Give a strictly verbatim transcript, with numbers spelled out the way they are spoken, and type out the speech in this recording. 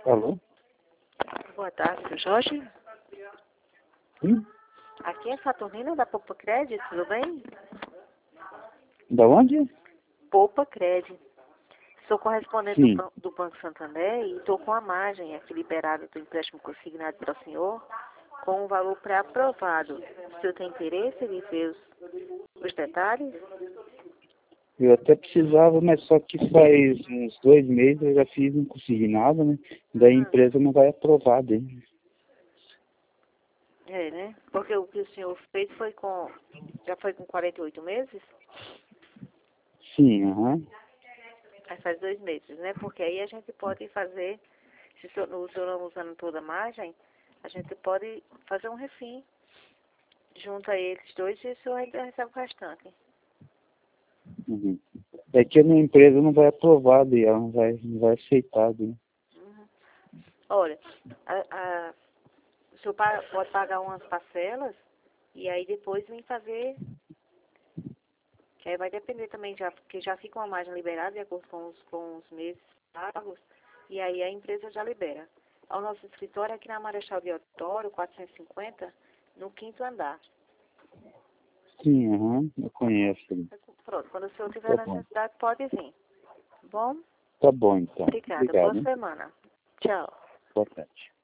Alô? Boa tarde, seu Jorge. Sim? Aqui é Saturnina da Poupa Cred, tudo bem? Da onde? Poupa Cred. Sou correspondente do, Sim. Ban- do Banco Santander e estou com a margem aqui liberada do empréstimo consignado para o senhor com um valor pré-aprovado. O senhor tem interesse em ver os, os detalhes? Eu até precisava, mas só que faz uns dois meses eu já fiz um consignado, né? Daí a Hum, empresa não vai aprovar dele. é, né? Porque o que o senhor fez foi com... Já foi com quarenta e oito meses? Sim, aham. Aí faz dois meses, né? Porque aí a gente pode fazer, se o senhor, o senhor não usando toda a margem, a gente pode fazer um refim. Junta eles dois e o senhor ainda recebe o restante. Uhum. É que a minha empresa não vai aprovar daí, ela não vai, não vai aceitar daí. Uhum. Olha, a, a, o senhor pa- pode pagar umas parcelas e aí depois vem fazer, que aí vai depender também, já, porque já fica uma margem liberada de acordo com os, com os meses pagos, e aí a empresa já libera. O nosso escritório é aqui na Marechal Deodoro, quatrocentos e cinquenta, no quinto andar. Sim, aham, eu conheço. Pronto, quando o senhor tiver Tá bom. necessidade, pode vir. Bom? Tá bom, então. Obrigada. Boa Obrigado, hein? semana. Tchau. Boa tarde.